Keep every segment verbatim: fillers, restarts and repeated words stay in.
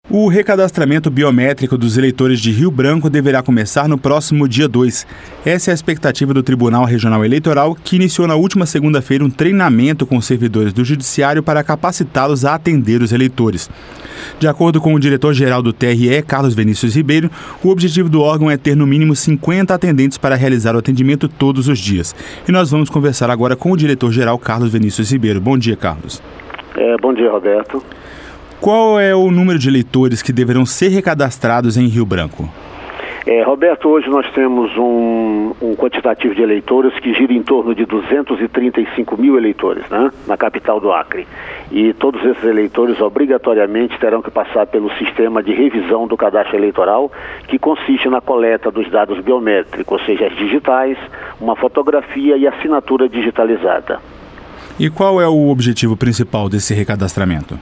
O recadastramento biométrico dos eleitores de Rio Branco deverá começar no próximo dia dois. Essa é a expectativa do Tribunal Regional Eleitoral, que iniciou na última segunda-feira um treinamento com os servidores do Judiciário para capacitá-los a atender os eleitores. De acordo com o diretor-geral do T R E, Carlos Vinícius Ribeiro, o objetivo do órgão é ter no mínimo cinquenta atendentes para realizar o atendimento todos os dias. E nós vamos conversar agora com o diretor-geral Carlos Vinícius Ribeiro. Bom dia, Carlos. É, bom dia, Roberto. Qual é o número de eleitores que deverão ser recadastrados em Rio Branco? É, Roberto, hoje nós temos um, um quantitativo de eleitores que gira em torno de duzentos e trinta e cinco mil eleitores, né, na capital do Acre. E todos esses eleitores obrigatoriamente terão que passar pelo sistema de revisão do cadastro eleitoral, que consiste na coleta dos dados biométricos, ou seja, as digitais, uma fotografia e assinatura digitalizada. E qual é o objetivo principal desse recadastramento?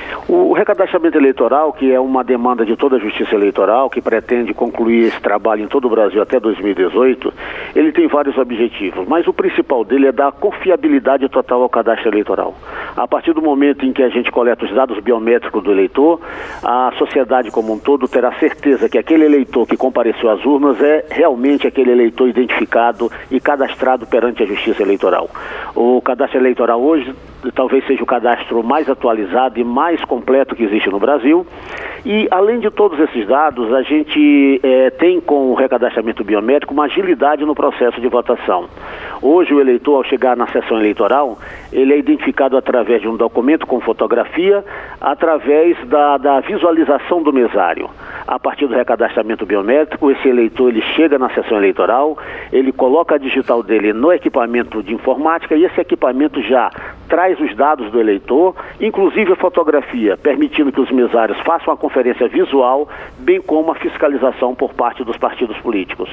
O recadastramento eleitoral, que é uma demanda de toda a Justiça Eleitoral, que pretende concluir esse trabalho em todo o Brasil até dois mil e dezoito, ele tem vários objetivos, mas o principal dele é dar confiabilidade total ao cadastro eleitoral. A partir do momento em que a gente coleta os dados biométricos do eleitor, a sociedade como um todo terá certeza que aquele eleitor que compareceu às urnas é realmente aquele eleitor identificado e cadastrado perante a Justiça Eleitoral. O cadastro eleitoral hoje talvez seja o cadastro mais atualizado e mais completo que existe no Brasil. E, além de todos esses dados, a gente é, tem com o recadastramento biométrico uma agilidade no processo de votação. Hoje, o eleitor, ao chegar na sessão eleitoral, ele é identificado através de um documento com fotografia, através da, da visualização do mesário. A partir do recadastramento biométrico, esse eleitor ele chega na sessão eleitoral, ele coloca a digital dele no equipamento de informática e esse equipamento já traz os dados do eleitor, inclusive a fotografia, permitindo que os mesários façam a conferência visual, bem como a fiscalização por parte dos partidos políticos.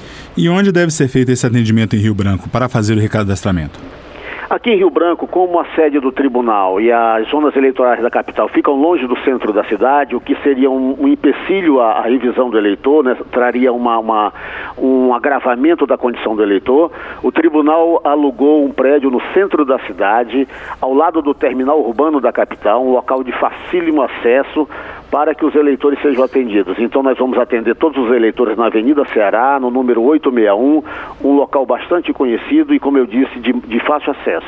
E onde deve ser feito esse atendimento em Rio Branco para fazer o recadastramento? Aqui em Rio Branco, como a sede do tribunal e as zonas eleitorais da capital ficam longe do centro da cidade, o que seria um, um empecilho à, à revisão do eleitor, né, traria uma, uma, um agravamento da condição do eleitor, o tribunal alugou um prédio no centro da cidade, ao lado do terminal urbano da capital, um local de facílimo acesso para que os eleitores sejam atendidos. Então nós vamos atender todos os eleitores na Avenida Ceará, no número oitocentos e sessenta e um, um local bastante conhecido e, como eu disse, de, de fácil acesso.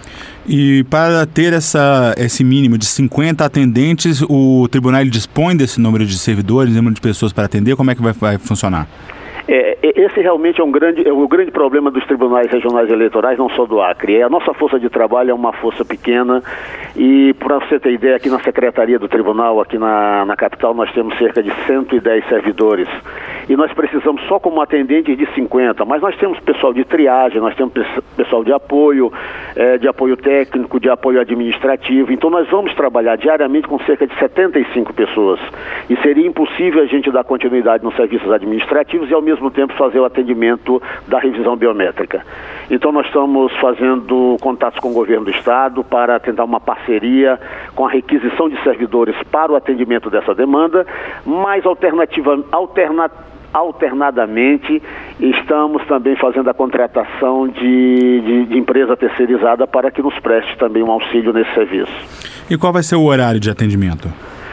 E para ter essa, esse mínimo de cinquenta atendentes, o tribunal ele dispõe desse número de servidores, número de pessoas para atender? Como é que vai, vai funcionar? É, esse realmente é um grande, é o grande problema dos tribunais regionais eleitorais, não só do Acre. A nossa força de trabalho é uma força pequena e, para você ter ideia, aqui na Secretaria do Tribunal, aqui na, na capital, nós temos cerca de cento e dez servidores. E nós precisamos só como atendentes de cinquenta, mas nós temos pessoal de triagem, nós temos pessoal de apoio, é, de apoio técnico, de apoio administrativo. Então nós vamos trabalhar diariamente com cerca de setenta e cinco pessoas. E seria impossível a gente dar continuidade nos serviços administrativos e ao mesmo tempo fazer o atendimento da revisão biométrica. Então nós estamos fazendo contatos com o governo do estado para tentar uma parceria com a requisição de servidores para o atendimento dessa demanda, mas alternativa, alterna, alternadamente estamos também fazendo a contratação de, de, de empresa terceirizada para que nos preste também um auxílio nesse serviço. E qual vai ser o horário de atendimento?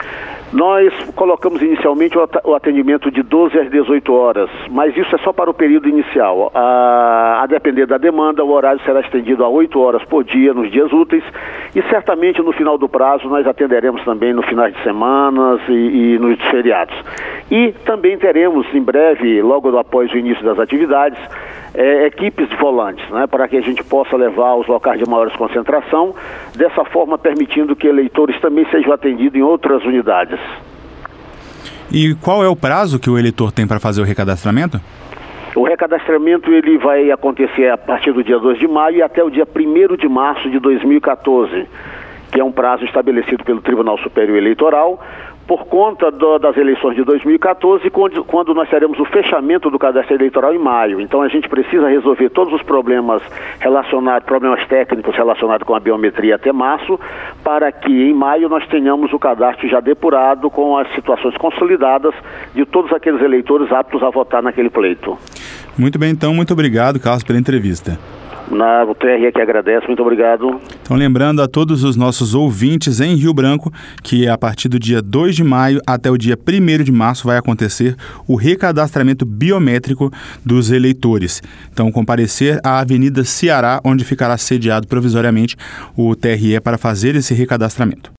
Nós colocamos inicialmente o atendimento de doze às dezoito horas, mas isso é só para o período inicial. A, a depender da demanda, o horário será estendido a oito horas por dia nos dias úteis e certamente no final do prazo nós atenderemos também no finais de semanas e, e nos feriados. E também teremos em breve, logo após o início das atividades, É, equipes de volantes, né, para que a gente possa levar aos locais de maiores concentração, dessa forma permitindo que eleitores também sejam atendidos em outras unidades. E qual é o prazo que o eleitor tem para fazer o recadastramento? O recadastramento ele vai acontecer a partir do dia dois de maio e até o dia primeiro de março de dois mil e quatorze, que é um prazo estabelecido pelo Tribunal Superior Eleitoral, por conta do, das eleições de dois mil e quatorze, quando, quando nós teremos o fechamento do cadastro eleitoral em maio. Então a gente precisa resolver todos os problemas relacionados, problemas técnicos relacionados com a biometria até março, para que em maio nós tenhamos o cadastro já depurado com as situações consolidadas de todos aqueles eleitores aptos a votar naquele pleito. Muito bem, então, muito obrigado, Carlos, pela entrevista. Na, o T R E que agradece, muito obrigado. Então, lembrando a todos os nossos ouvintes em Rio Branco que a partir do dia dois de maio até o dia primeiro de março vai acontecer o recadastramento biométrico dos eleitores. Então, comparecer à Avenida Ceará, onde ficará sediado provisoriamente o T R E para fazer esse recadastramento.